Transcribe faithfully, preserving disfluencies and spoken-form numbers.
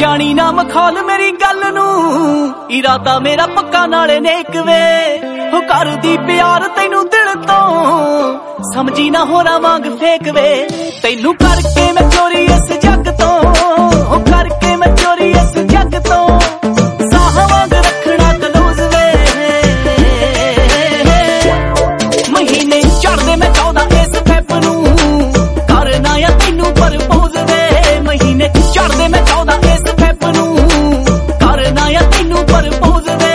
ਜਾਣੀ ਨਾ ਮਖੌਲ ਮੇਰੀ ਗੱਲ ਨੂੰ, ਇਰਾਦਾ ਮੇਰਾ ਪੱਕਾ ਨਾਲੇ ਨੇਕ ਵੇ। ਹੋ ਕਰਦੀ ਪਿਆਰ ਤੈਨੂੰ ਦਿਲ ਤੋਂ, ਸਮਝੀ ਨਾ ਹੋਰਾਂ ਵਾਂਗ ਫੇਕ ਵੇ। ਤੈਨੂੰ ਕਰਕੇ ਮੈਂ ਚੋਰੀ ਇਸ ਜੱਗ ਤੋਂ, ਹੋ ਕਰਕੇ ਮੈਂ ਚੋਰੀ ਇਸ ਜੱਗ ਤੋਂ।